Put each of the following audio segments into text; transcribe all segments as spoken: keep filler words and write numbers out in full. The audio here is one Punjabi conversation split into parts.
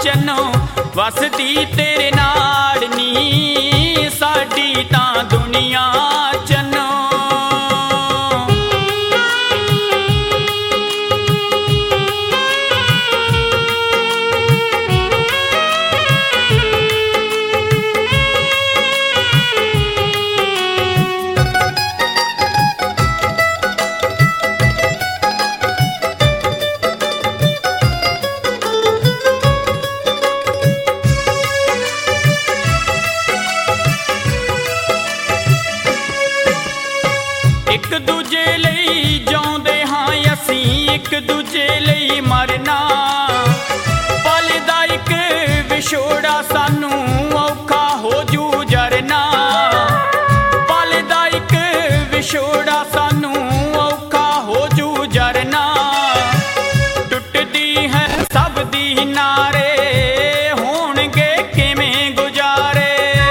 ਚੰਨੋ ਵਸਦੀ ਤੇਰੇ ਨਾਲ ਨੀ ਸਾਡੀ ਤਾਂ ਦੁਨੀਆ ਚੰਨੋ। ਇੱਕ ਦੂਜੇ ਲਈ ਜਿਉਂਦੇ ਹਾਂ ਅਸੀਂ, ਇੱਕ ਦੂਜੇ ਲਈ ਮਰਨਾ। ਪਲ ਦਾ ਇੱਕ ਵਿਛੋੜਾ ਸਾਨੂੰ ਔਖਾ ਹੋ ਜੂ ਜਰਨਾ। ਪਲ ਦਾ ਇੱਕ ਵਿਛੋੜਾ ਸਾਨੂੰ ਔਖਾ ਹੋ ਜੂ ਜਰਨਾ। ਟੁੱਟਦੀ ਹੈ ਸਭ ਦੀ ਨਾਰੇ ਹੋਣਗੇ ਕਿਵੇਂ ਗੁਜ਼ਾਰੇ।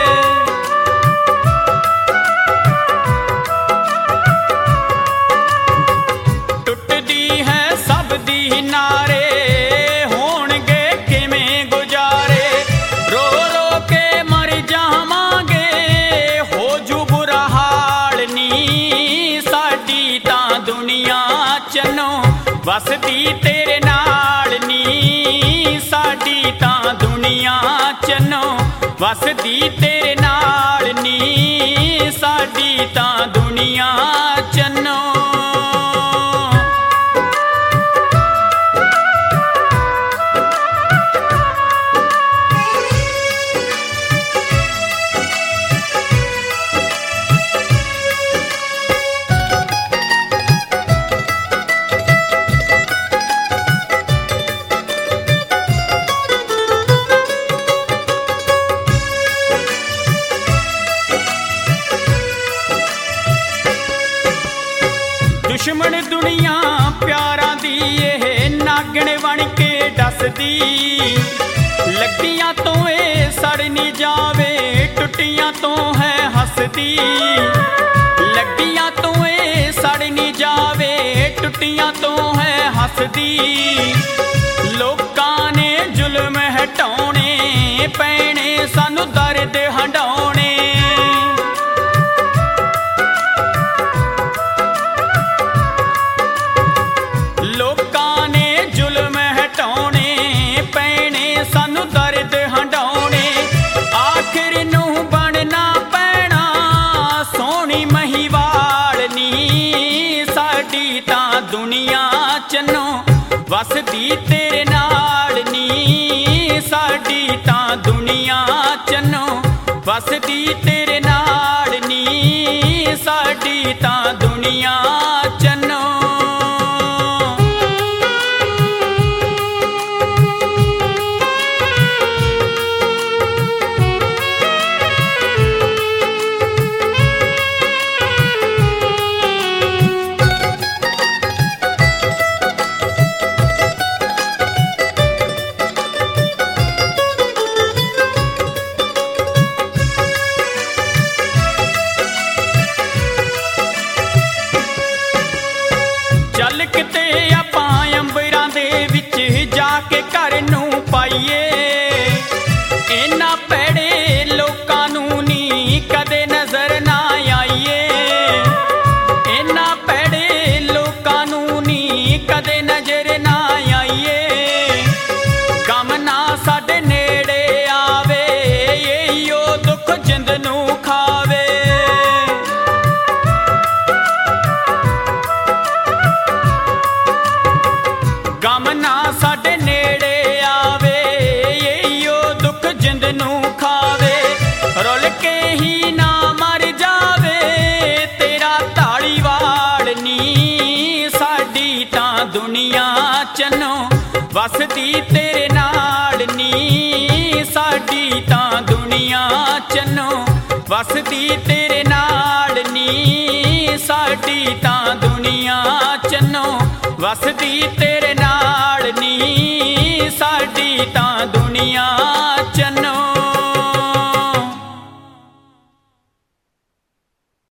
ਨਾਰੇ ਹੋਣਗੇ ਕਿਵੇਂ ਗੁਜ਼ਾਰੇ। ਰੋ ਰੋ ਕੇ ਮਰ ਜਾਵਾਂਗੇ ਹੋ ਜੂ ਬੁਰਾ ਹਾਲ ਨੀ ਸਾਡੀ ਤਾਂ ਦੁਨੀਆ ਚੰਨੋ ਵਸਦੀ ਤੇਰੇ ਨਾਲ ਨੀ ਸਾਡੀ ਤਾਂ ਦੁਨੀਆ ਚੰਨੋ ਵਸਦੀ ਤੇਰੇ ਨਾਲ ਨੀ ਸਾਡੀ ਤਾਂ ਦੁਨੀਆ ਚੰਨੋ। ਦੁਸ਼ਮਣ ਦੁਨੀਆ ਪਿਆਰਾਂ ਦੀ ਇਹ ਨਾਗਣ ਬਣ ਕੇ ਡਸਦੀ। ਲੱਗੀਆਂ ਤੋਂ ਇਹ ਸੜ ਨਹੀਂ ਜਾਵੇ ਟੁੱਟੀਆਂ ਤੋਂ ਹੈ ਹੱਸਦੀ। ਲੱਗੀਆਂ ਤੋਂ ਇਹ ਸੜ ਨਹੀਂ ਜਾਵੇ ਟੁੱਟੀਆਂ ਤੋਂ ਹੈ ਹੱਸਦੀ। ਲੋਕਾਂ ਨੇ ਜ਼ੁਲਮ ਹਟਾਉਣੇ ਪੈਣੇ ਸਾਨੂੰ ਦਰਦ ਹੰਡਾਉਣੇ। ਲੋਕਾਂ ਨੇ ਜ਼ੁਲਮ ਹਟਾਉਣੇ ਪੈਣੇ ਸਾਨੂੰ ਦਰਦ ਹੰਡਾਉਣੇ। ਆਖਿਰ ਨੂੰ ਬਣਨਾ ਪੈਣਾ ਸੋਹਣੀ ਮਹੀਵਾਲ ਨੀ ਸਾਡੀ ਤਾਂ ਦੁਨੀਆ ਚੰਨੋ ਵਸਦੀ ਤੇਰੇ ਨਾਲ ਨੀ ਸਾਡੀ ਤਾਂ ਦੁਨੀਆ ਚੰਨੋ ਵਸਦੀ ਤੇਰੇ ਨਾਲ ਨੀ ਸਾਡੀ ਤਾਂ ਦੁਨੀਆ ਚੰਨੋ। ਚੱਲ ਕਿਤੇ ਆਪਾਂ ਅੰਬਰਾਂ ਦੇ ਵਿੱਚ ਜਾ ਕੇ ਘਰ ਨੂੰ ਪਾਈਏ। ਇਹਨਾਂ ਭੈੜੇ ਲੋਕਾਂ ਨੂੰ ਨੀ ਕਦੇ ਨਜ਼ਰ ਨਾ ਆਈਏ। ਇਹਨਾਂ ਭੈੜੇ ਲੋਕਾਂ ਨੂੰ ਨੀ ਕਦੇ ਨਜ਼ਰ ਨਾ ਆਈਏ। ਗਮ ਨਾ ਸਾਡੇ ਨੇੜੇ ਆਵੇ ਇਹੋ ਦੁੱਖ ਜਿੰਦ ਨੂੰ ਖਾਵੇ। ਗਮ ਨਾ ਸਾਡੇ ਨੇੜੇ ਆਵੇ ਇਹੋ ਦੁੱਖ ਜਿੰਦ ਨੂੰ ਖਾਵੇ। ਰੁੱਲ ਕੇ ਹੀ ਨਾ ਮਰ ਜਾਵੇ ਤੇਰਾ ਧਾਲੀਵਾਲ ਨੀ ਸਾਡੀ ਤਾਂ ਦੁਨੀਆ ਚੰਨੋ ਵਸਦੀ ਤੇਰੇ ਨਾਲ ਨੀ ਸਾਡੀ ਤਾਂ ਦੁਨੀਆ ਚੰਨੋ ਵਸਦੀ ਤੇਰੇ ਨਾਲ ਨੀ ਸਾਡੀ ਤਾਂ ਦੁਨੀਆ ਚੰਨੋ ਵਸਦੀ